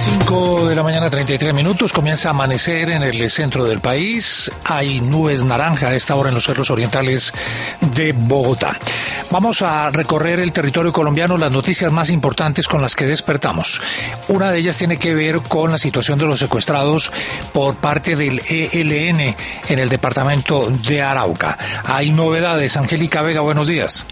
5 de la mañana, 33 minutos, comienza a amanecer en el centro del país. Hay nubes naranja a esta hora en los cerros orientales de Bogotá. Vamos a recorrer el territorio colombiano, las noticias más importantes con las que despertamos. Una de ellas tiene que ver con la situación de los secuestrados por parte del ELN en el departamento de Arauca. Hay novedades. Angélica Vega, buenos días.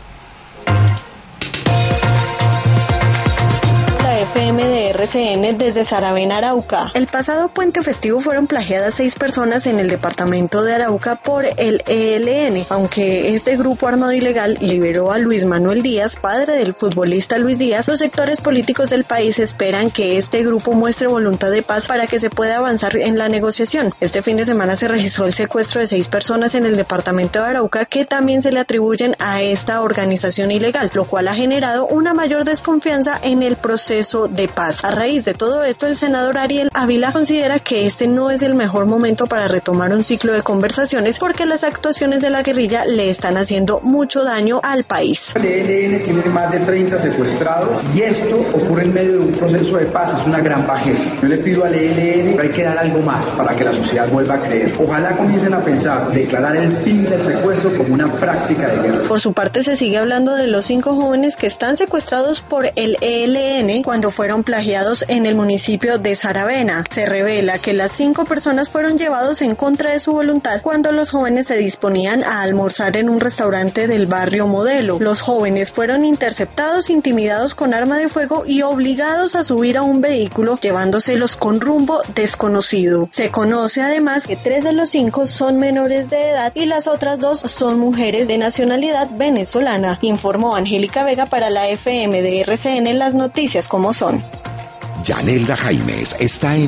FM de RCN desde Saravena, Arauca. El pasado puente festivo fueron plagiadas 6 personas en el departamento de Arauca por el ELN. Aunque este grupo armado ilegal liberó a Luis Manuel Díaz, padre del futbolista Luis Díaz, los sectores políticos del país esperan que este grupo muestre voluntad de paz para que se pueda avanzar en la negociación. Este fin de semana se registró el secuestro de 6 personas en el departamento de Arauca que también se le atribuyen a esta organización ilegal, lo cual ha generado una mayor desconfianza en el proceso de paz. A raíz de todo esto, el senador Ariel Ávila considera que este no es el mejor momento para retomar un ciclo de conversaciones porque las actuaciones de la guerrilla le están haciendo mucho daño al país. El ELN tiene más de 30 secuestrados y esto ocurre en medio de un proceso de paz, es una gran bajeza. Yo le pido al ELN que hay que dar algo más para que la sociedad vuelva a creer. Ojalá comiencen a pensar declarar el fin del secuestro como una práctica de guerra. Por su parte, se sigue hablando de los 5 jóvenes que están secuestrados por el ELN cuando fueron plagiados en el municipio de Saravena. Se revela que las 5 personas fueron llevados en contra de su voluntad cuando los jóvenes se disponían a almorzar en un restaurante del barrio Modelo. Los jóvenes fueron interceptados, intimidados con arma de fuego y obligados a subir a un vehículo llevándoselos con rumbo desconocido. Se conoce además que 3 de los 5 son menores de edad y las otras 2 son mujeres de nacionalidad venezolana. Informó Angélica Vega para la FM de RCN, las noticias como son. Yanelda Jaimes está en